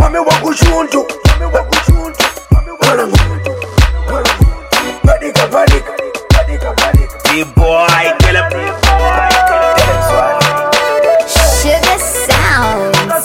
mami wakushuntu Badika B-boy, kill him. Sugar Sounds.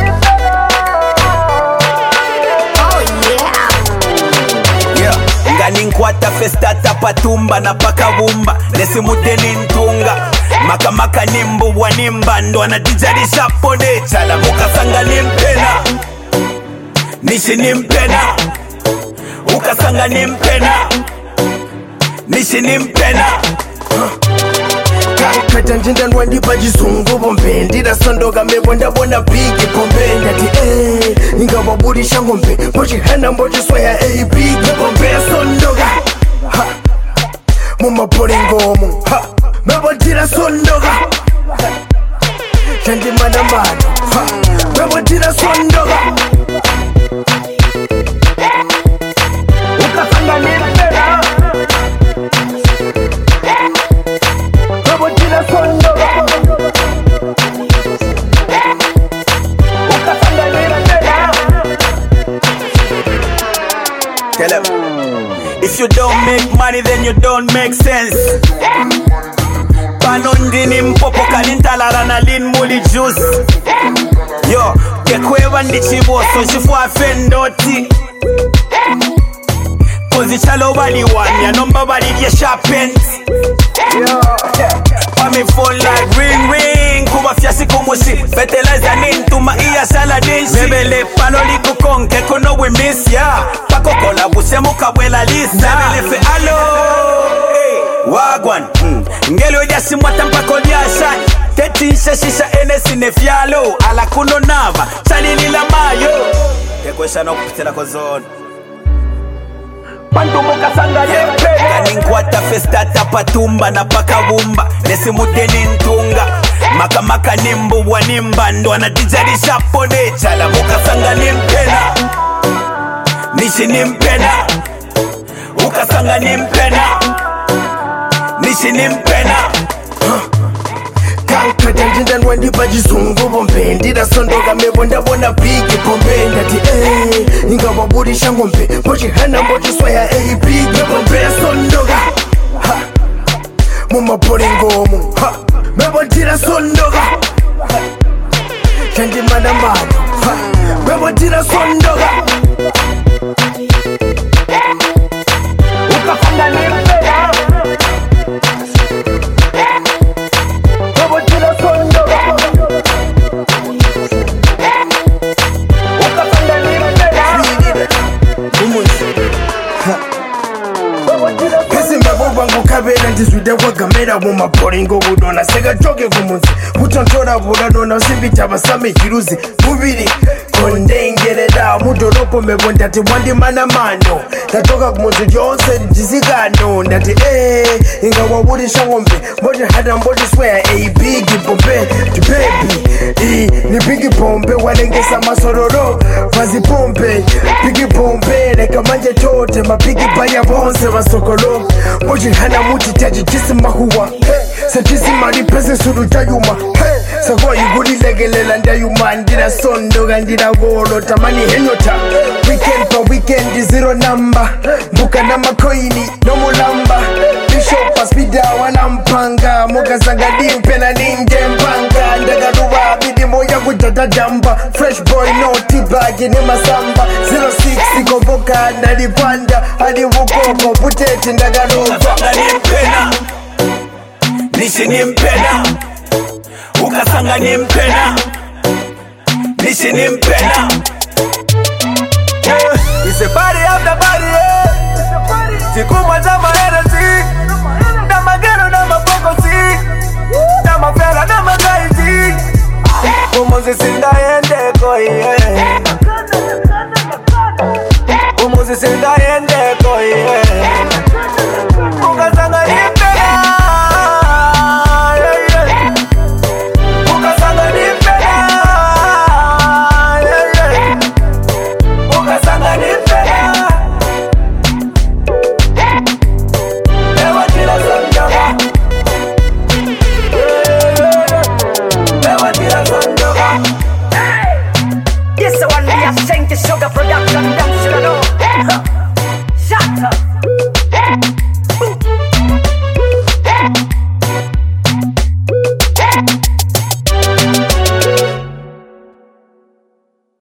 Oh yeah. Ngani nkwata festa tapatumba na pakabumba Nesi mudeni ntunga Makamaka nimbu wanimba Ndo anadijarisha pone Chala mukasanga nimpena Nishi nimpena Ukasanga nimpena Nishi nimpena Kata njinda nwandi pachizungu bombe Ndira sondoga mebo ndabona bigi bombe Ndati Inga waburi shangombe Mochi hana mochi swaya bigi bombe sondoga Muma pori ngomu Mebo ndira sondoga Chandi mana mano Mebo ndira sondoga Ukasanga nimpena Tell him. If you don't make money, then you don't make sense. Panondini mpopo kalintalala na lin muli juice. Yo, kekweva ndichiboso shifwa fendoti. Kozi chalo bali wanya, nomba bali ye sharpens. Pami phone like ring ring, kuba fiasi kumushi. Fertilizer nintuma iya saladinshi. Mebele panoli kukonke kono we miss ya. Pako kola busemu kabwela lisa. Mebele fe alo Wagwan Ngelo jasi mwata mpako liasha Teti shisha enesi nefyalo Ala kuno nava Chali lila mayo Kekwesha no kupitela kozone Pantu muka sanga Kani nkwata festa tapatumba na pakabumba Nesi mudeni ntunga Makamaka nimbu wanimba Ndo anadijarisha pone Chala muka sanga nimpena Nishi nimpena Ukasanga nimpena Nishi nimpena Kata njinda nwandi pachizungu bombe Ndira sondoga mebo ndabona bigi bombe Ndati Inga waburi shangombe Mochi hana mochi swaya bigi bombe sondoga Muma pori ngomu Mebo ndira sondoga Chandi mana mano Mebo ndira sondoga Ukafanga nimpena Kabela ndizwide wagamera muma poringo budona Sega joge vumunzi Utontora buradona Usibita basame hiruzi Mubiri Kondengereda Mudoropo mebo ndati wandi mana mano Tatoka kumunzi Jose Jizigano Ndati Inga waburi shangombe Mboje hada mboje swear bigi bombe Baby Ni bigi bombe Walengesa masororo Vazi bombe Bigi bombe Leka manje tote Mapigi baya bonse Vasokolo Mboje hana muti taji jisi mahuwa Sa jisi mari pese suru tayuma Sago yuguri legelela ndayuma Ndira sondoga ndira wolo Tamani henyota Weekend pa weekend zero number Mbuka na makoini no mulamba Bishop aspida wanampanga Moga zangadi mpena ninde mpanga Ndagaruwa bidi moya kujata jamba Fresh boy no t-bag ni masamba 06 ikoboka nalipanda Hadi wukoko puteti ndagaruwa Ukasanga nimpena Nishi nimpena Ukasanga nimpena Nishi nimpena It's a party after party Tikuma jama energy Nama gero nama pokosi Nama fela nama gaiti Umuzi sinda yende koi Umuzi sinda yende koi Ukasanga nimpena Ukasanga nimpena Ukasanga nimpena Ewa tira sondoga Ewa tira sondoga This one we are singing. Sugar production, them should know.